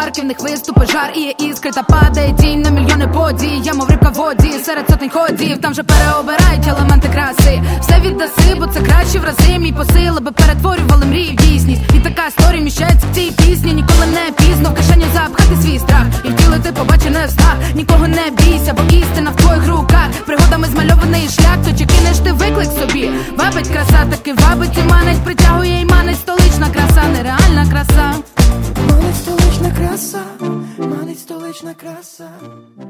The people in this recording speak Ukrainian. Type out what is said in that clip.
байдарки, в них виступи, жар і є іскри, та падає тінь на мільйони подій. Я мов рибка в воді, серед сотень ходів, там же переобирають елементи краси. Все віддаси, бо це краще в рази. Мій посил, аби перетворювали мрії в дійсність. І така історія міщається в цій пісні. Ніколи не пізно в кишені запхати свій страх і втілити побачене в снах. Нікого не бійся, бо істина в твоїх руках. Пригодами змальований шлях, то чи кинеш ти виклик собі? Вабить краса, таки вабить і манить, притягує і манить. Столична краса, нереальна краса. Манить столична краса, манить столична краса.